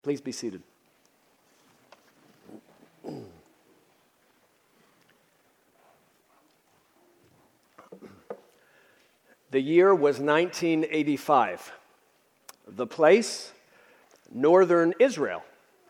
Please be seated. The year was 1985. The place, northern Israel.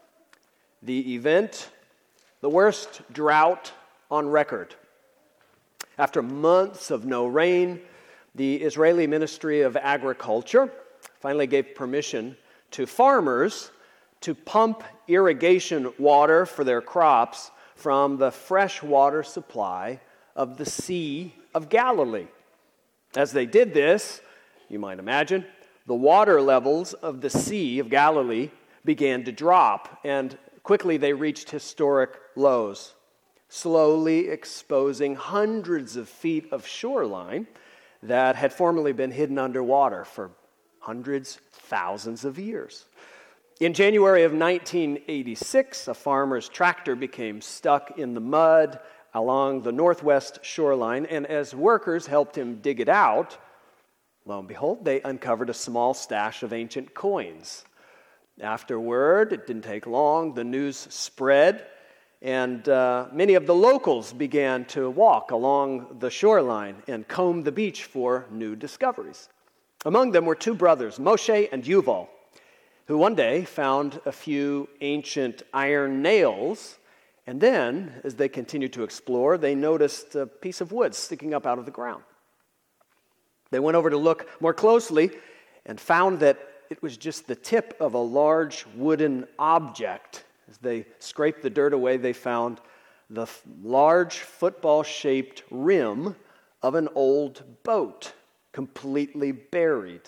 The event, the worst drought on record. After months of no rain, the Israeli Ministry of Agriculture finally gave permission to farmers to pump irrigation water for their crops from the fresh water supply of the Sea of Galilee. As they did this, you might imagine, the water levels of the Sea of Galilee began to drop, and quickly they reached historic lows, slowly exposing hundreds of feet of shoreline that had formerly been hidden underwater for hundreds, thousands of years. In January of 1986, a farmer's tractor became stuck in the mud along the northwest shoreline, and as workers helped him dig it out, lo and behold, they uncovered a small stash of ancient coins. Afterward, it didn't take long, the news spread, and many of the locals began to walk along the shoreline and comb the beach for new discoveries. Among them were two brothers, Moshe and Yuval, who one day found a few ancient iron nails. And then, as they continued to explore, they noticed a piece of wood sticking up out of the ground. They went over to look more closely and found that it was just the tip of a large wooden object. As they scraped the dirt away, they found the large football-shaped rim of an old boat, completely buried.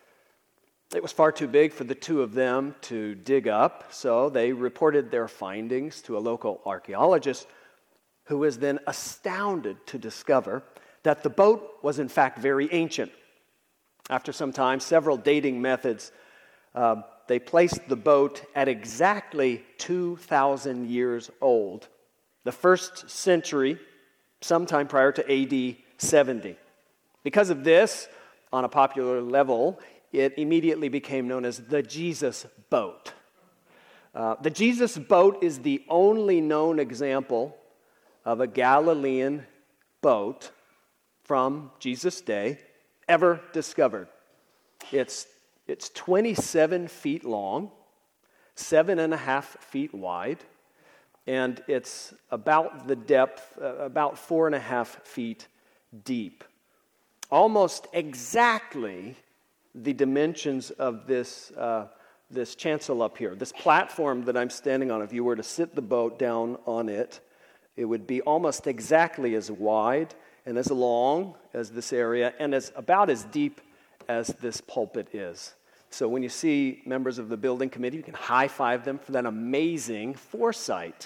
It was far too big for the two of them to dig up, so they reported their findings to a local archaeologist, who was then astounded to discover that the boat was in fact very ancient. After some time, several dating methods, they placed the boat at exactly 2,000 years old, the first century, sometime prior to AD 70. Because of this, on a popular level, it immediately became known as the Jesus boat. The Jesus boat is the only known example of a Galilean boat from Jesus' day ever discovered. It's 27 feet long, 7.5 feet wide, and it's about the depth, about 4.5 feet deep. Almost exactly the dimensions of this chancel up here, this platform that I'm standing on. If you were to sit the boat down on it, it would be almost exactly as wide and as long as this area, and about as deep as this pulpit is. So when you see members of the building committee, you can high-five them for that amazing foresight.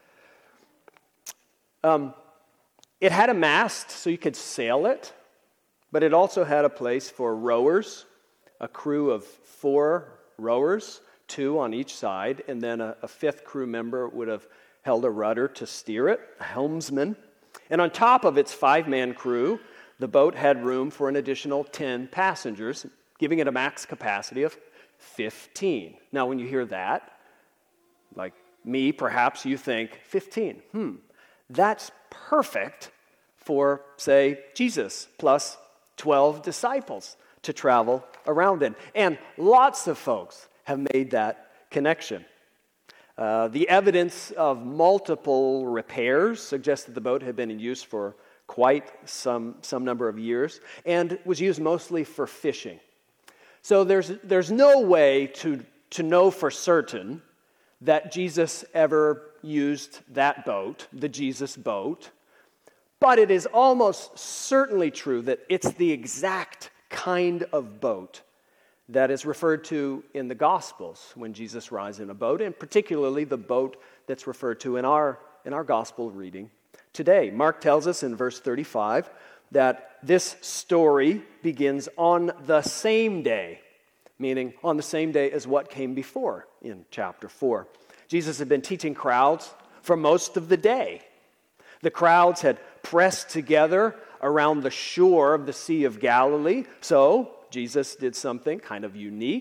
It had a mast, so you could sail it, but it also had a place for rowers, a crew of 4 rowers, 2 on each side, and then a 5th crew member would have held a rudder to steer it, a helmsman. And on top of its 5-man crew, the boat had room for an additional 10 passengers, giving it a max capacity of 15. Now, when you hear that, like me, perhaps you think, 15, that's perfect for, say, Jesus plus 12 disciples to travel around in. And lots of folks have made that connection. The evidence of multiple repairs suggests that the boat had been in use for quite some number of years and was used mostly for fishing. So there's no way to know for certain that Jesus ever used that boat, the Jesus boat, but it is almost certainly true that it's the exact kind of boat that is referred to in the Gospels when Jesus rides in a boat, and particularly the boat that's referred to in our Gospel reading today. Mark tells us in verse 35 that this story begins on the same day, meaning on the same day as what came before in chapter 4. Jesus had been teaching crowds for most of the day. The crowds had pressed together around the shore of the Sea of Galilee, so Jesus did something kind of unique.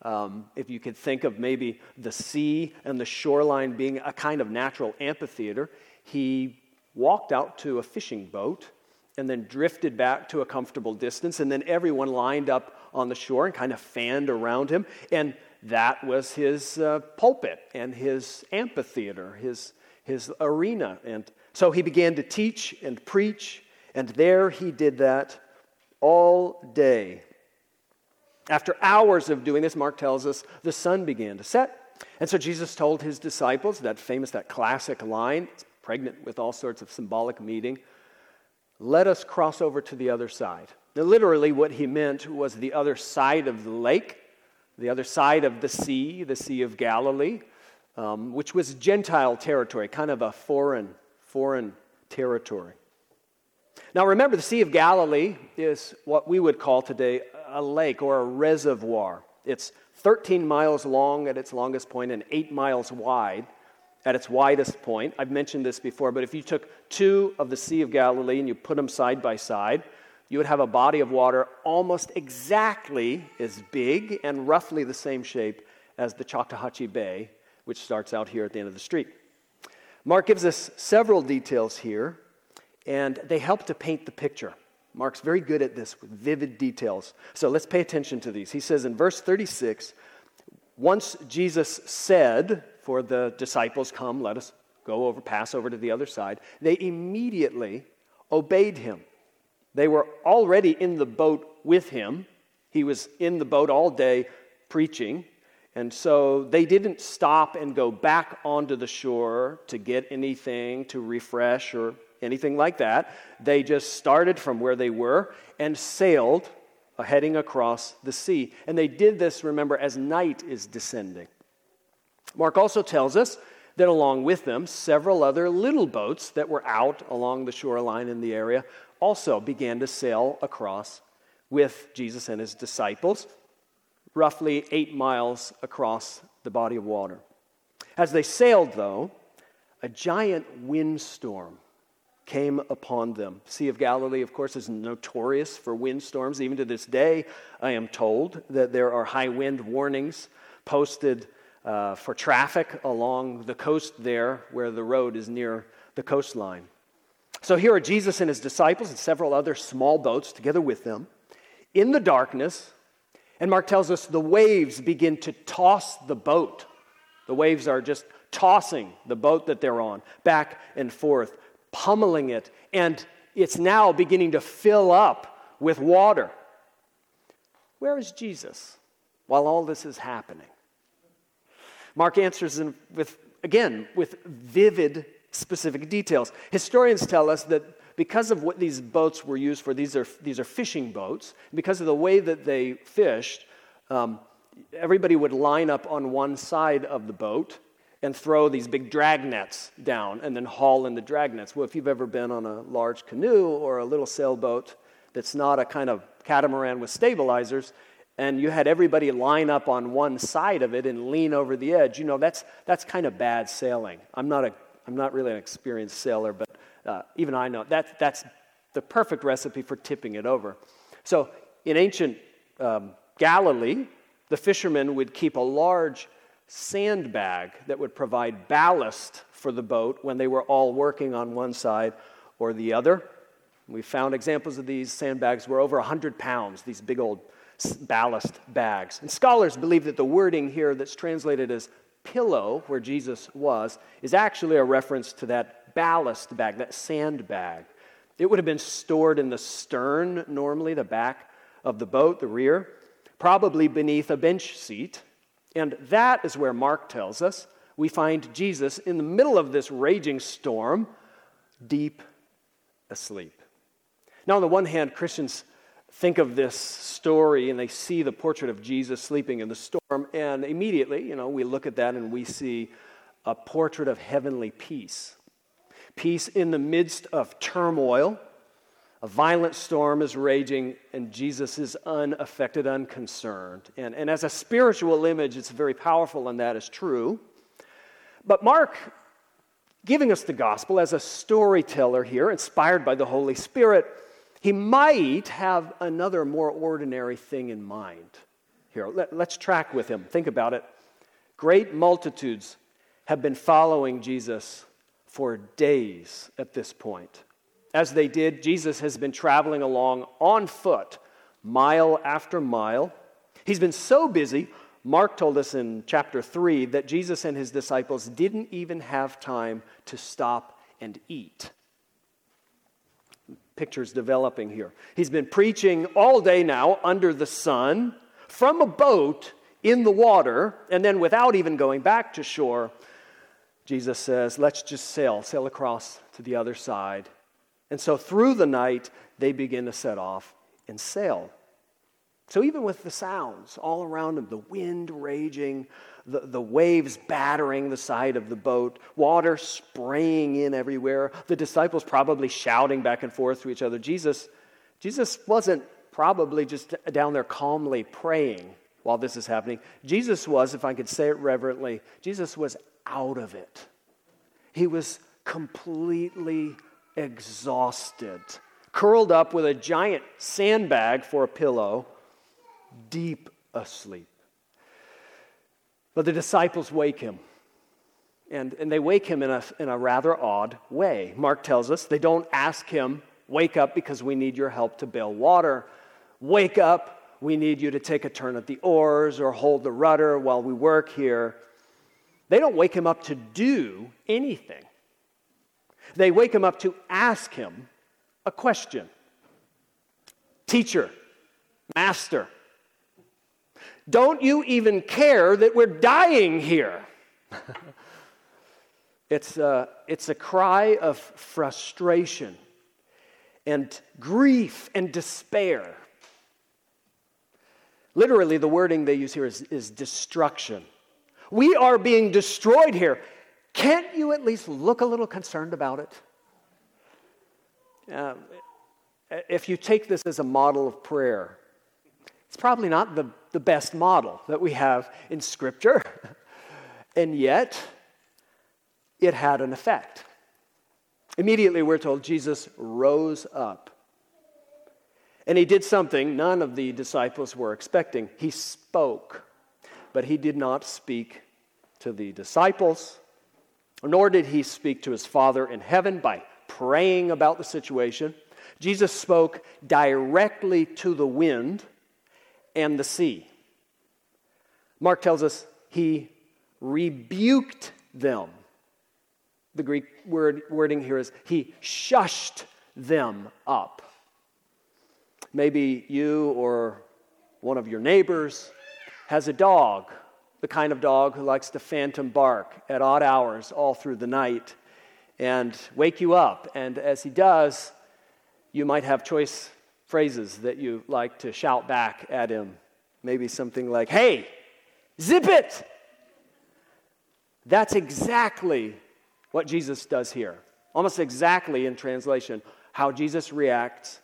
If you could think of maybe the sea and the shoreline being a kind of natural amphitheater, he walked out to a fishing boat and then drifted back to a comfortable distance, and then everyone lined up on the shore and kind of fanned around him, and that was his pulpit and his amphitheater, his arena. And so he began to teach and preach, and there he did that all day. After hours of doing this, Mark tells us, the sun began to set. And so Jesus told his disciples that classic line, it's pregnant with all sorts of symbolic meaning, let us cross over to the other side. Now, literally what he meant was the other side of the lake, the other side of the Sea of Galilee, which was Gentile territory, kind of a foreign territory. Now remember, the Sea of Galilee is what we would call today a lake or a reservoir. It's 13 miles long at its longest point and 8 miles wide at its widest point. I've mentioned this before, but if you took two of the Sea of Galilee and you put them side by side, you would have a body of water almost exactly as big and roughly the same shape as the Chattahoochee Bay, which starts out here at the end of the street. Mark gives us several details here, and they help to paint the picture. Mark's very good at this with vivid details. So let's pay attention to these. He says in verse 36, once Jesus said for the disciples, come, let us pass over to the other side, they immediately obeyed him. They were already in the boat with him. He was in the boat all day preaching. And so they didn't stop and go back onto the shore to get anything, to refresh or anything like that. They just started from where they were and sailed, heading across the sea. And they did this, remember, as night is descending. Mark also tells us that along with them, several other little boats that were out along the shoreline in the area also began to sail across with Jesus and his disciples, roughly 8 miles across the body of water. As they sailed, though, a giant windstorm came upon them. Sea of Galilee, of course, is notorious for windstorms. Even to this day, I am told that there are high wind warnings posted for traffic along the coast there where the road is near the coastline. So here are Jesus and his disciples and several other small boats together with them in the darkness, and Mark tells us the waves begin to toss the boat. The waves are just tossing the boat that they're on back and forth, pummeling it, and it's now beginning to fill up with water. Where is Jesus while all this is happening? Mark answers with vivid, specific details. Historians tell us that because of what these boats were used for, these are fishing boats, because of the way that they fished, everybody would line up on one side of the boat and throw these big drag nets down and then haul in the drag nets. Well, if you've ever been on a large canoe or a little sailboat that's not a kind of catamaran with stabilizers, and you had everybody line up on one side of it and lean over the edge, that's kind of bad sailing. I'm not really an experienced sailor, but even I know that's the perfect recipe for tipping it over. So in ancient Galilee, the fishermen would keep a large sandbag that would provide ballast for the boat when they were all working on one side or the other. We found examples of these sandbags were over 100 pounds, these big old ballast bags. And scholars believe that the wording here that's translated as pillow, where Jesus was, is actually a reference to that ballast bag, that sandbag. It would have been stored in the stern, normally, the back of the boat, the rear, probably beneath a bench seat. And that is where Mark tells us we find Jesus in the middle of this raging storm, deep asleep. Now, on the one hand, Christians think of this story and they see the portrait of Jesus sleeping in the storm, and immediately, we look at that and we see a portrait of heavenly peace. Peace in the midst of turmoil. A violent storm is raging, and Jesus is unaffected, unconcerned. And as a spiritual image, it's very powerful, and that is true. But Mark, giving us the gospel as a storyteller here, inspired by the Holy Spirit, he might have another more ordinary thing in mind. here. Let's track with him. Think about it. Great multitudes have been following Jesus for days at this point. As they did, Jesus has been traveling along on foot, mile after mile. He's been so busy, Mark told us in chapter 3, that Jesus and his disciples didn't even have time to stop and eat. Pictures developing here. He's been preaching all day now under the sun, from a boat in the water, and then without even going back to shore, Jesus says, let's just sail across to the other side. And so through the night, they begin to set off and sail. So even with the sounds all around them, the wind raging, the waves battering the side of the boat, water spraying in everywhere, the disciples probably shouting back and forth to each other. Jesus wasn't probably just down there calmly praying while this is happening. Jesus was, if I could say it reverently, Jesus was out of it. He was completely exhausted, curled up with a giant sandbag for a pillow, deep asleep. But the disciples wake him. And they wake him in a rather odd way. Mark tells us they don't ask him, wake up because we need your help to bail water. Wake up, we need you to take a turn at the oars or hold the rudder while we work here. They don't wake him up to do anything. They wake him up to ask him a question. Teacher, master, don't you even care that we're dying here? It's a cry of frustration and grief and despair. Literally, the wording they use here is destruction. We are being destroyed here. Can't you at least look a little concerned about it? If you take this as a model of prayer, it's probably not the best model that we have in Scripture, and yet it had an effect. Immediately, we're told Jesus rose up. And he did something none of the disciples were expecting. He spoke, but he did not speak to the disciples, nor did he speak to his Father in heaven by praying about the situation. Jesus spoke directly to the wind and the sea. Mark tells us he rebuked them. The Greek wording here is he shushed them up. Maybe you or one of your neighbors has a dog, the kind of dog who likes to phantom bark at odd hours all through the night and wake you up. And as he does, you might have choice phrases that you like to shout back at him. Maybe something like, hey, zip it! That's exactly what Jesus does here. Almost exactly in translation, how Jesus reacts.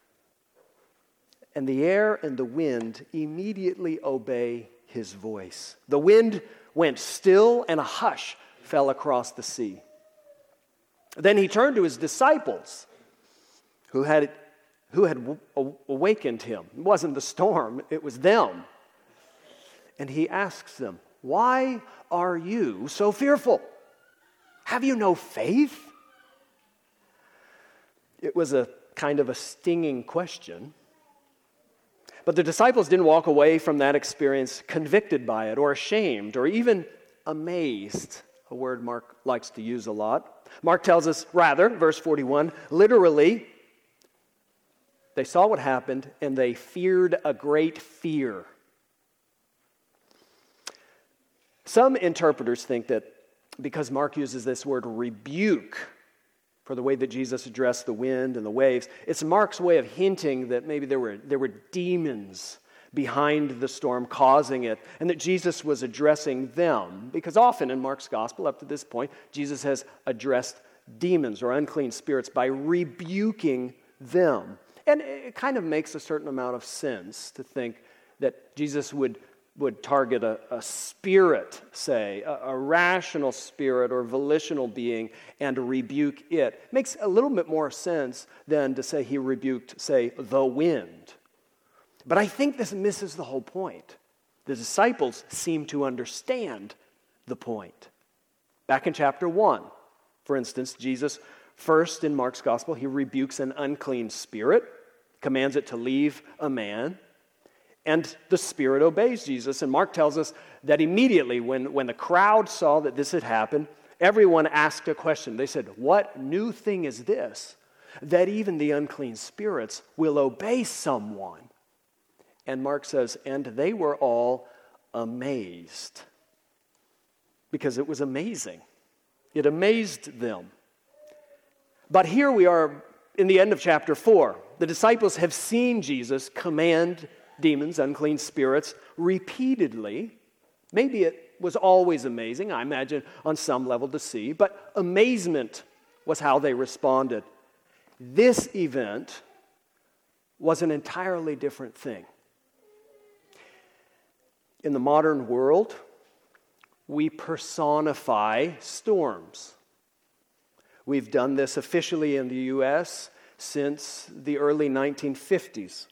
And the air and the wind immediately obey his voice. The wind went still and a hush fell across the sea. Then he turned to his disciples who had awakened him. It wasn't the storm, it was them. And he asks them, why are you so fearful? Have you no faith? It was a kind of a stinging question. But the disciples didn't walk away from that experience convicted by it or ashamed or even amazed, a word Mark likes to use a lot. Mark tells us, rather, verse 41, literally, they saw what happened and they feared a great fear. Some interpreters think that because Mark uses this word rebuke for the way that Jesus addressed the wind and the waves, it's Mark's way of hinting that maybe there were demons behind the storm causing it, and that Jesus was addressing them. Because often in Mark's gospel, up to this point, Jesus has addressed demons or unclean spirits by rebuking them. And it kind of makes a certain amount of sense to think that Jesus would target a spirit, say, a rational spirit or volitional being, and rebuke it. Makes a little bit more sense than to say he rebuked, say, the wind. But I think this misses the whole point. The disciples seem to understand the point. Back in chapter 1, for instance, Jesus first in Mark's gospel, he rebukes an unclean spirit, commands it to leave a man, and the spirit obeys Jesus. And Mark tells us that immediately when the crowd saw that this had happened, everyone asked a question. They said, "What new thing is this, that even the unclean spirits will obey someone?" And Mark says, and they were all amazed. Because it was amazing. It amazed them. But here we are in the end of chapter 4. The disciples have seen Jesus command demons, unclean spirits, repeatedly. Maybe it was always amazing, I imagine, on some level to see, but amazement was how they responded. This event was an entirely different thing. In the modern world, we personify storms. We've done this officially in the U.S. since the early 1950s.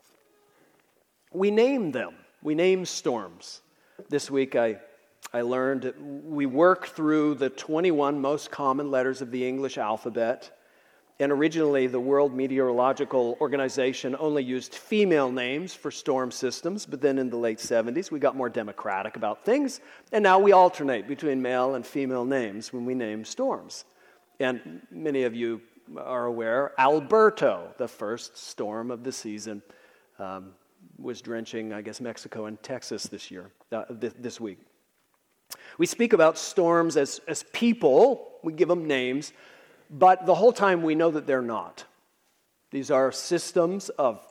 We name them. We name storms. This week I learned we work through the 21 most common letters of the English alphabet. And originally, the World Meteorological Organization only used female names for storm systems, but then in the late 70s, we got more democratic about things, and now we alternate between male and female names when we name storms. And many of you are aware, Alberto, the first storm of the season, was drenching, I guess, Mexico and Texas this week. We speak about storms as people, we give them names, but the whole time we know that they're not. These are systems of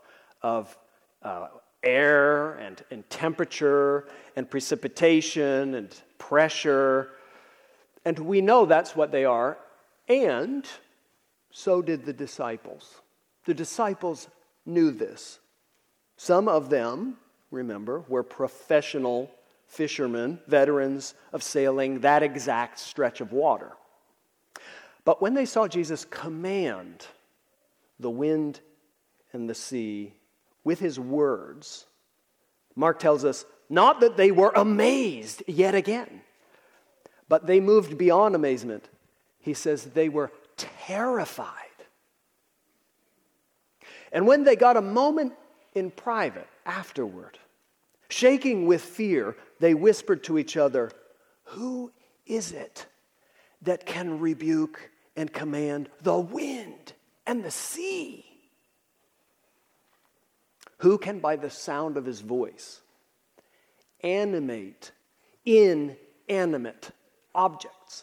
air and temperature and precipitation and pressure, and we know that's what they are, and so did the disciples. The disciples knew this. Some of them, remember, were professional fishermen, veterans of sailing that exact stretch of water. But when they saw Jesus command the wind and the sea with his words, Mark tells us not that they were amazed yet again, but they moved beyond amazement. He says they were terrified. And when they got a moment in private afterward, shaking with fear, they whispered to each other, "Who is it that can rebuke and command the wind and the sea? Who can, by the sound of his voice, animate inanimate objects?"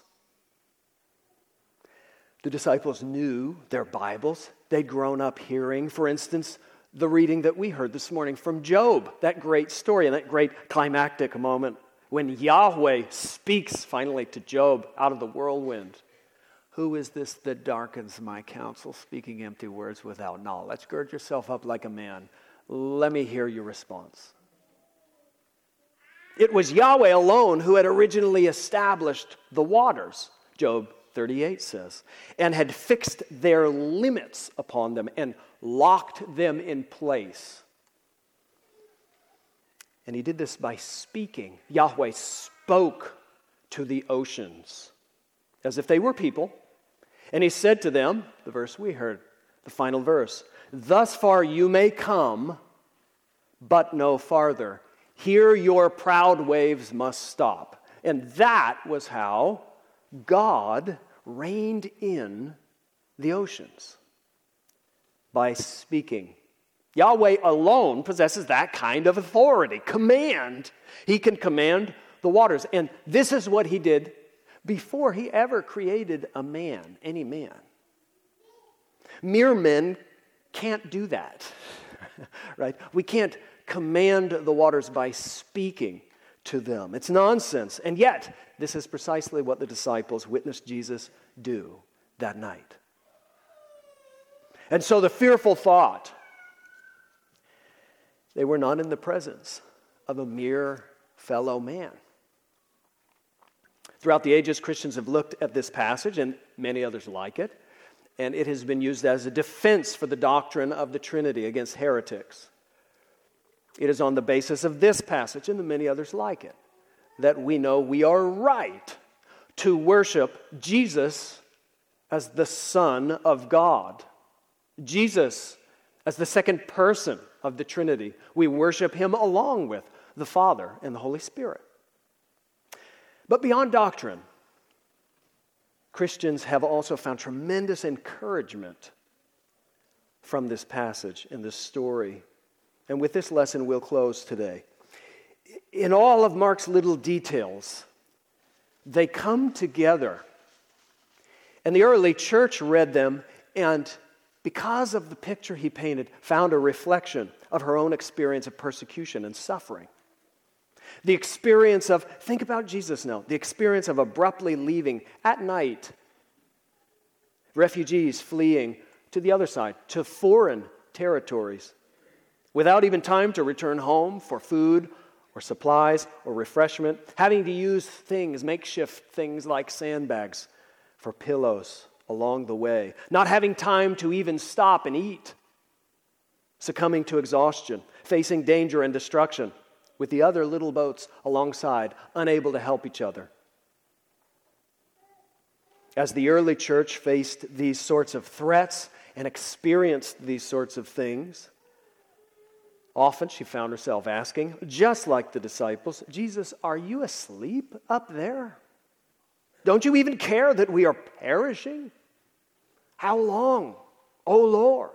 The disciples knew their Bibles. They'd grown up hearing, for instance, the reading that we heard this morning from Job, that great story and that great climactic moment when Yahweh speaks finally to Job out of the whirlwind. "Who is this that darkens my counsel, speaking empty words without knowledge? Gird yourself up like a man. Let me hear your response." It was Yahweh alone who had originally established the waters, Job 38 says, and had fixed their limits upon them and locked them in place. And he did this by speaking. Yahweh spoke to the oceans as if they were people. And he said to them, the verse we heard, the final verse, "Thus far you may come, but no farther. Here your proud waves must stop." And that was how God reined in the oceans, by speaking. Yahweh alone possesses that kind of authority, command. He can command the waters. And this is what he did before he ever created a man, any man. Mere men can't do that, right? We can't command the waters by speaking to them. It's nonsense. And yet, this is precisely what the disciples witnessed Jesus do that night. And so the fearful thought, they were not in the presence of a mere fellow man. Throughout the ages, Christians have looked at this passage, and many others like it, and it has been used as a defense for the doctrine of the Trinity against heretics. It is on the basis of this passage and the many others like it that we know we are right to worship Jesus as the Son of God. Jesus as the second person of the Trinity. We worship him along with the Father and the Holy Spirit. But beyond doctrine, Christians have also found tremendous encouragement from this passage and this story. And with this lesson, we'll close today. In all of Mark's little details, they come together. And the early church read them, and because of the picture he painted, found a reflection of her own experience of persecution and suffering. The experience of, think about Jesus now, the experience of abruptly leaving at night, refugees fleeing to the other side, to foreign territories, without even time to return home for food or supplies or refreshment, having to use makeshift things like sandbags for pillows along the way, not having time to even stop and eat, succumbing to exhaustion, facing danger and destruction, with the other little boats alongside, unable to help each other. As the early church faced these sorts of threats and experienced these sorts of things, often she found herself asking, just like the disciples, Jesus, are you asleep up there? Don't you even care that we are perishing? How long, O Lord?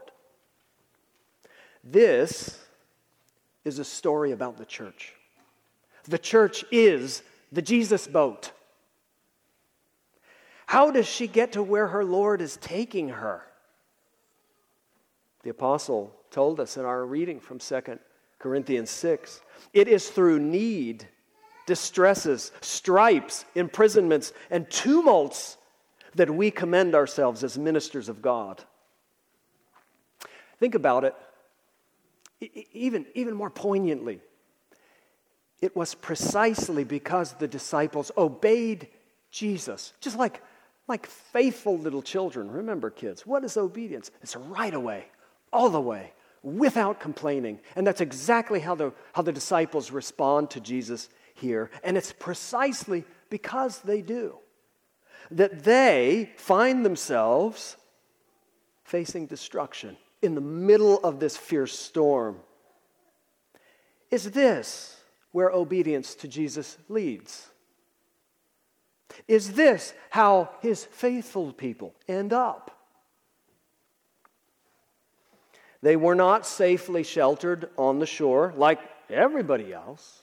This is a story about the church. The church is the Jesus boat. How does she get to where her Lord is taking her? The apostle told us in our reading from 2 Corinthians 6. It is through need, distresses, stripes, imprisonments, and tumults that we commend ourselves as ministers of God. Think about it. Even more poignantly, it was precisely because the disciples obeyed Jesus, just like faithful little children. Remember, kids, what is obedience? It's right away, all the way, without complaining. And that's exactly how the disciples respond to Jesus here. And it's precisely because they do that they find themselves facing destruction in the middle of this fierce storm. Is this where obedience to Jesus leads? Is this how his faithful people end up? They were not safely sheltered on the shore like everybody else,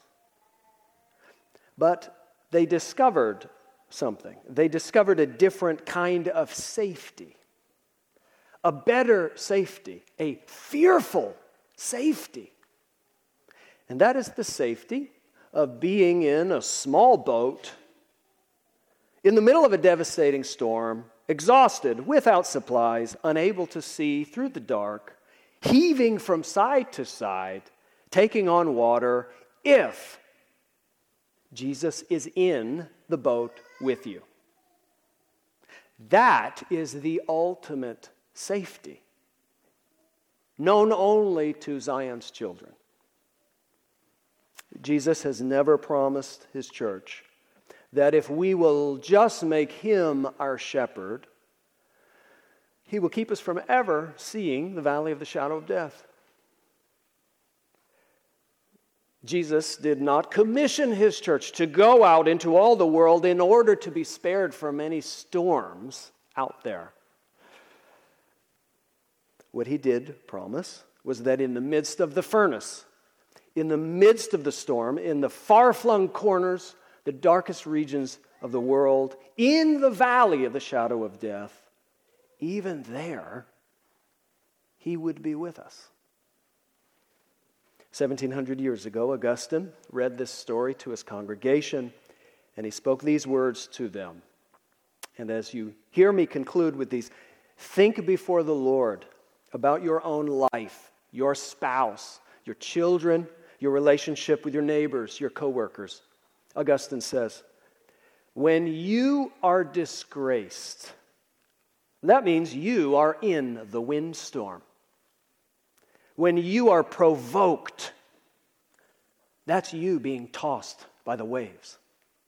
but they discovered something. They discovered a different kind of safety. A better safety, a fearful safety. And that is the safety of being in a small boat in the middle of a devastating storm, exhausted, without supplies, unable to see through the dark, heaving from side to side, taking on water, if Jesus is in the boat with you. That is the ultimate safety, known only to Zion's children. Jesus has never promised his church that if we will just make him our shepherd, he will keep us from ever seeing the valley of the shadow of death. Jesus did not commission his church to go out into all the world in order to be spared from any storms out there. What he did promise was that in the midst of the furnace, in the midst of the storm, in the far-flung corners, the darkest regions of the world, in the valley of the shadow of death, even there, he would be with us. 1,700 years ago, Augustine read this story to his congregation, and he spoke these words to them. And as you hear me conclude with these, think before the Lord about your own life, your spouse, your children, your relationship with your neighbors, your coworkers. Augustine says, when you are disgraced, that means you are in the windstorm. When you are provoked, That's you being tossed by the waves.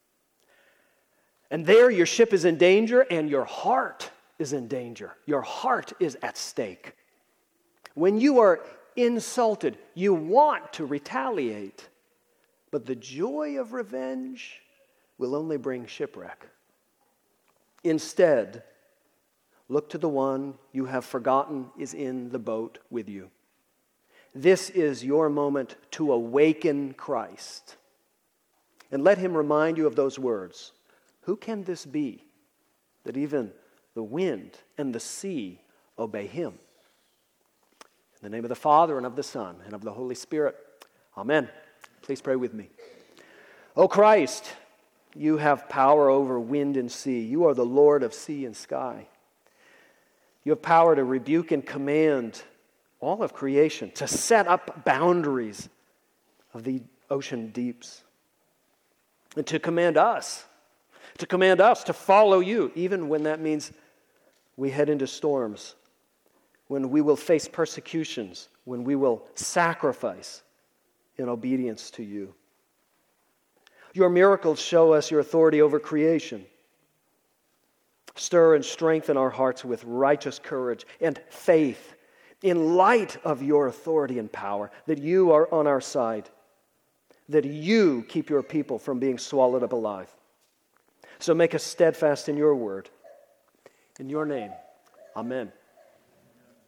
And there your ship is in danger and your heart is in danger. Your heart is at stake. When you are insulted, you want to retaliate. But the joy of revenge will only bring shipwreck. Instead, look to the one you have forgotten is in the boat with you. This is your moment to awaken Christ. And let him remind you of those words. Who can this be that even the wind and the sea obey him? In the name of the Father, and of the Son, and of the Holy Spirit. Amen. Please pray with me. O Christ, you have power over wind and sea. You are the Lord of sea and sky. You have power to rebuke and command all of creation, to set up boundaries of the ocean deeps, and to command us to follow you, even when that means we head into storms, when we will face persecutions, when we will sacrifice in obedience to you. Your miracles show us your authority over creation. Stir and strengthen our hearts with righteous courage and faith in light of your authority and power, that you are on our side, that you keep your people from being swallowed up alive. So make us steadfast in your word. In your name, amen.